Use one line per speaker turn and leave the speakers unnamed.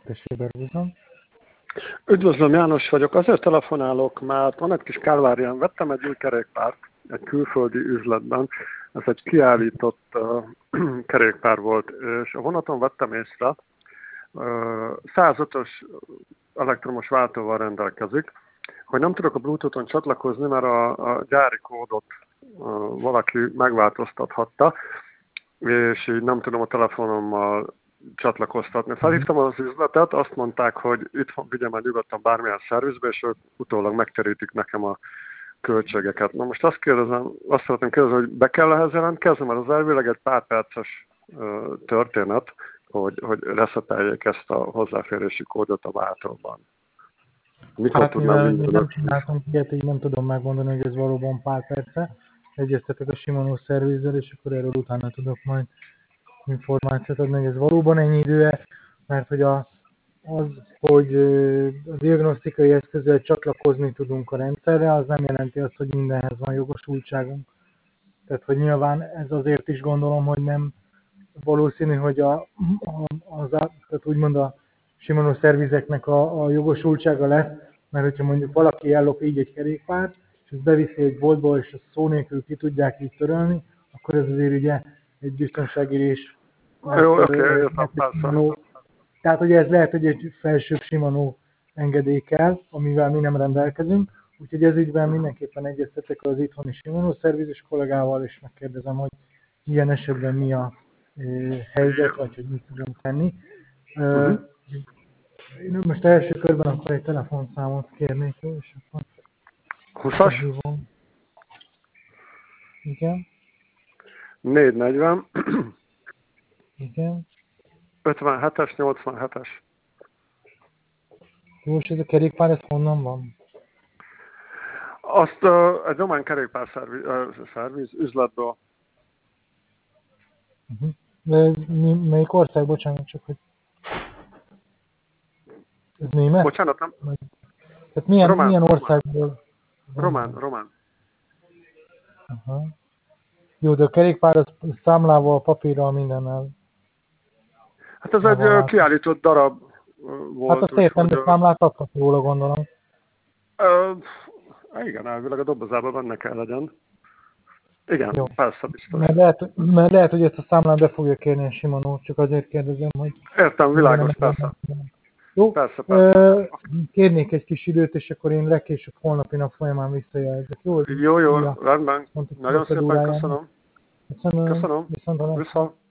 Tessék, berúzom.
Üdvözlöm, János vagyok. Azért telefonálok, mert van egy kis Kálvárián. Vettem egy új kerékpárt egy külföldi üzletben. Ez egy kiállított kerékpár volt, és a vonaton vettem észre, 105-ös elektromos váltóval rendelkezik, hogy nem tudok a Bluetooth-on csatlakozni, mert a gyári kódot valaki megváltoztathatta, és így nem tudom a telefonommal csatlakoztatni. Felhívtam az üzletet, azt mondták, hogy itt vigyem el nyugodtan bármilyen szervizbe, és ők utólag megterítik nekem a költségeket. Na most azt szeretném kérdezni, hogy be kell ehhez jelentkezni, mert az elvileg egy pár perces történet, hogy reszeteljék ezt a hozzáférési kódot a váltóban. Mikor
Hát
tudnám
mivel
mindent?
nem csináltunk ilyet, így nem tudom megmondani, hogy ez valóban pár perce. Egyeztetek a Shimano szervizzel, és akkor erről utána tudok majd információt adni, hogy ez valóban ennyi idő, mert hogy hogy a diagnosztikai eszközzel csatlakozni tudunk a rendszerre, az nem jelenti azt, hogy mindenhez van jogosultságunk. Tehát, hogy nyilván ez azért is gondolom, hogy nem valószínű, hogy tehát úgymond a Shimano szervizeknek a jogosultsága lesz, mert hogyha mondjuk valaki ellop így egy kerékpárt, és ezt beviszi egy boltba, és ezt szó nélkül ki tudják így törölni, akkor ez azért ugye egy biztonságérés.
Jó, oké, értem, persze.
Tehát, hogy ez lehet, hogy egy felsőbb Shimano engedély kell, amivel mi nem rendelkezünk, úgyhogy ez ügyben mindenképpen egyeztetek az itthoni Shimano szervizes kollégával, és megkérdezem, hogy ilyen esetben mi a helyzet, vagy hogy mit tudunk tenni. Én most első körben akkor egy telefonszámot kérnék, és akkor
20-as?
Igen.
440.
Igen.
57-es, 87-es.
Jó, és ez a kerékpár, ez honnan van?
Azt egy román kerékpár szerviz üzletből.
De ez melyik ország? Bocsánat, csak hogy... Ez német?
Bocsánat, nem?
Tehát milyen országból?
Román.
Aha. Jó, de a kerékpár az számlával, papírral, mindennel.
Hát ez egy kiállított darab volt.
Hát azt értem, de számlát adhat róla, gondolom.
Igen, elvileg a dobozában benne kell legyen. Igen, jó. Persze, biztos.
Mert lehet, hogy ezt a számlát be fogja kérni a Shimano, csak azért kérdezem, hogy...
Értem, világos, persze.
Jó,
persze.
Kérnék egy kis időt, és akkor én legkésőbb holnapi nap folyamán visszajelzek.
Jó, rendben. Nagyon szépen köszönöm.
Köszönöm.
Viszont.